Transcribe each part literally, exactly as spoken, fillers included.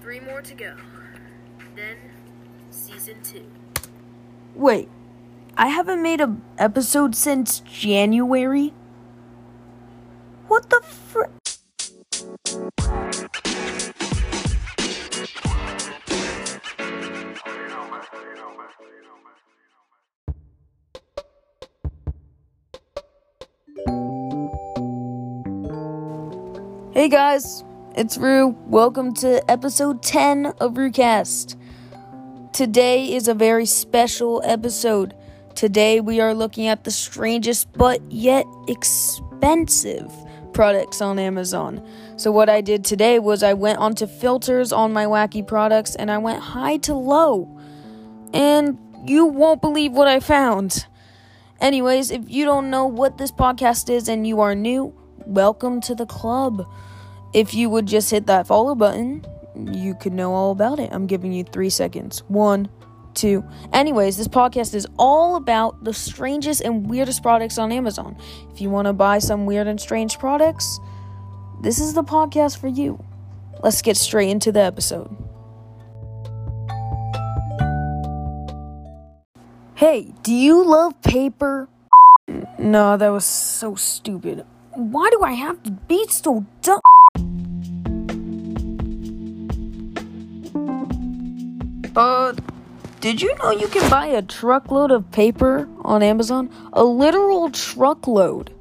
Three more to go. Then, season two. Wait, I haven't made a episode since January? What the fr- Hey guys, it's Rue. Welcome to episode ten of RueCast. Today is a very special episode. Today we are looking at the strangest but yet expensive products on Amazon. So what I did today was I went onto filters on my wacky products and I went high to low. And you won't believe what I found. Anyways, if you don't know what this podcast is and you are new, welcome to the club. If you would just hit that follow button, you could know all about it. I'm giving you three seconds. One, two. Anyways, this podcast is all about the strangest and weirdest products on Amazon. If you want to buy some weird and strange products, this is the podcast for you. Let's get straight into the episode. Hey, do you love paper? No, that was so stupid. Why do I have to be so dumb? Uh, did you know you can buy a truckload of paper on Amazon? A literal truckload.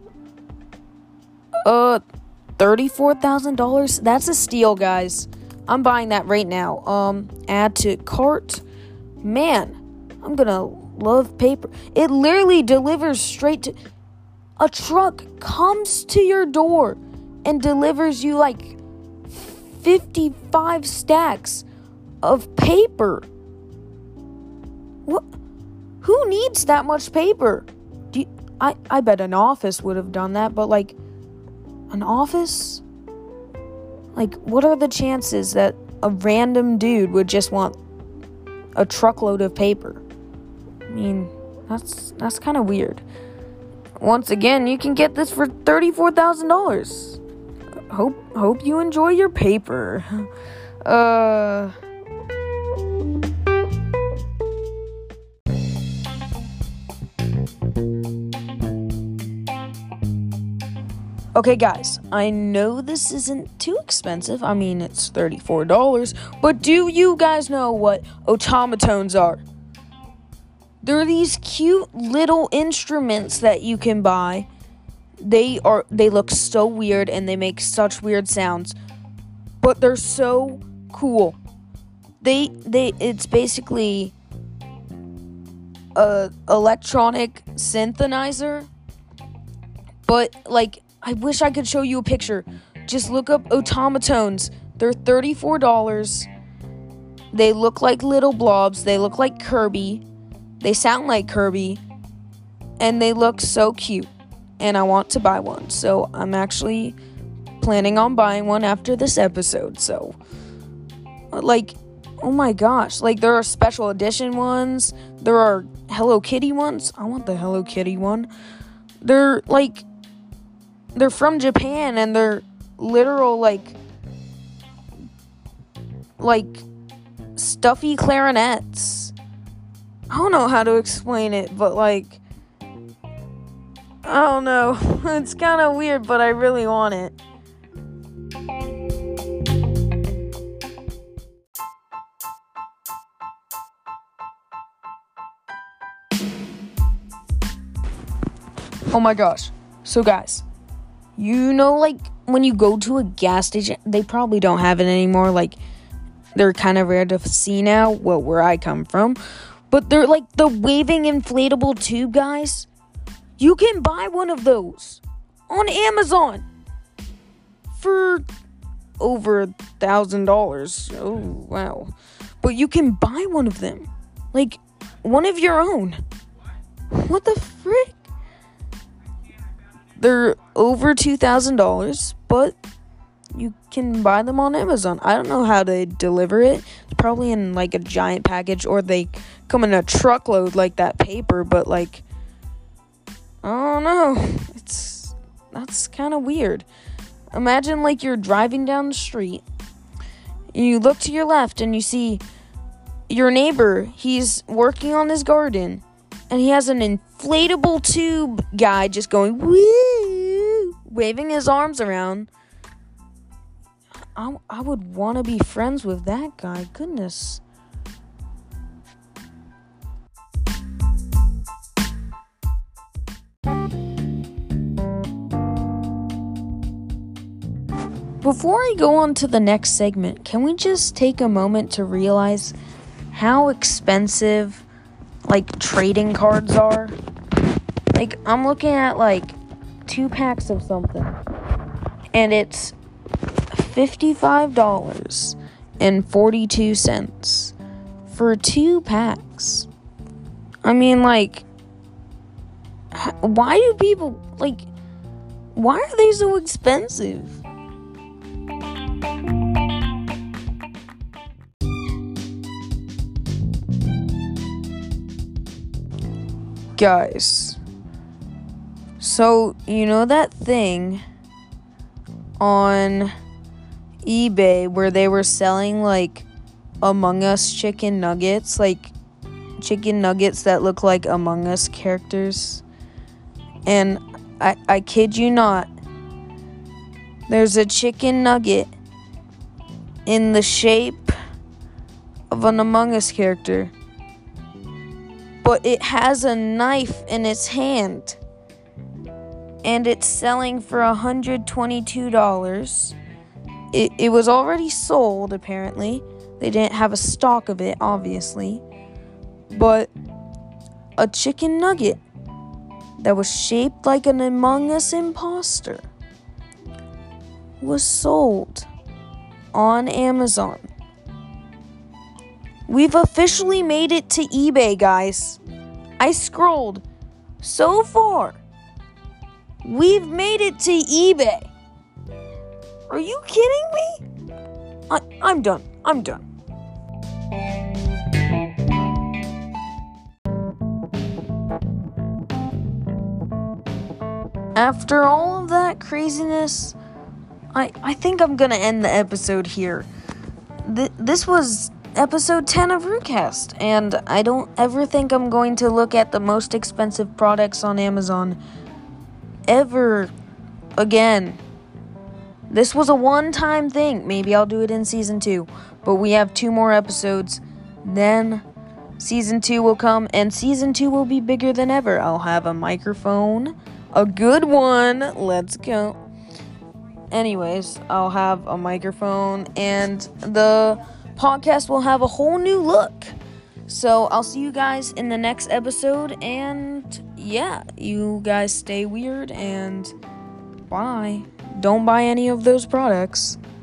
Uh, thirty-four thousand dollars? That's a steal, guys. I'm buying that right now. Um, add to cart. Man, I'm gonna love paper. It literally delivers straight to... A truck comes to your door and delivers you like fifty-five stacks of paper. What? Who needs that much paper? Do you, I, I bet an office would have done that, but like an office? Like, what are the chances that a random dude would just want a truckload of paper? I mean, that's that's kind of weird. Once again, you can get this for thirty-four thousand dollars. Hope hope you enjoy your paper. Uh Okay, guys, I know this isn't too expensive. I mean, it's thirty-four dollars, but do you guys know what automatons are? They're these cute little instruments that you can buy. They are they look so weird and they make such weird sounds, but they're so cool. They they it's basically a electronic synthesizer, but like I wish I could show you a picture. Just look up automatons. They're thirty-four dollars. They look like little blobs. They look like Kirby. They sound like Kirby, and they look so cute, and I want to buy one, so I'm actually planning on buying one after this episode, so, like, oh my gosh, like, there are special edition ones, there are Hello Kitty ones, I want the Hello Kitty one, they're, like, they're from Japan, and they're literal, like, like, stuffy clarinets. I don't know how to explain it, but like, I don't know. It's kind of weird, but I really want it. Oh my gosh. So guys, you know, like when you go to a gas station, they probably don't have it anymore. Like, they're kind of rare to see now, well, where I come from. But they're like the waving inflatable tube, guys. You can buy one of those on Amazon for over a thousand dollars. Oh, wow. But you can buy one of them. Like, one of your own. What the frick? They're over two thousand dollars, but you can buy them on Amazon. I don't know how they deliver it. It's probably in like a giant package, or they come in a truckload like that paper, but like, I don't know. It's, that's kind of weird. Imagine like you're driving down the street You look to your left and you see your neighbor. He's working on his garden. And he has an inflatable tube guy just going, woo, waving his arms around. I, I would want to be friends with that guy. Goodness. Before I go on to the next segment, can we just take a moment to realize how expensive, like, trading cards are? Like, I'm looking at, like, two packs of something, and it's fifty-five dollars and forty-two cents for two packs. I mean, like, why do people, like, why are they so expensive? Guys, so you know that thing on eBay where they were selling like Among Us chicken nuggets, like chicken nuggets that look like Among Us characters? And I, I kid you not, there's a chicken nugget in the shape of an Among Us character, but it has a knife in its hand, and it's selling for one hundred twenty-two dollars. It, it was already sold, apparently. They didn't have a stock of it, obviously. But a chicken nugget that was shaped like an Among Us imposter was sold on Amazon. We've officially made it to eBay, guys. I scrolled so far. We've made it to eBay. Are you kidding me? I, I'm done. I'm done. After all of that craziness, I, I think I'm going to end the episode here. Th- this was episode ten of Rootcast, and I don't ever think I'm going to look at the most expensive products on Amazon ever again. This was a one-time thing. Maybe I'll do it in season two, but we have two more episodes. Then season two will come, and season two will be bigger than ever. I'll have a microphone, a good one. Let's go. Anyways, I'll have a microphone, and the podcast will have a whole new look. So I'll see you guys in the next episode, and yeah, you guys stay weird, and bye. Don't buy any of those products.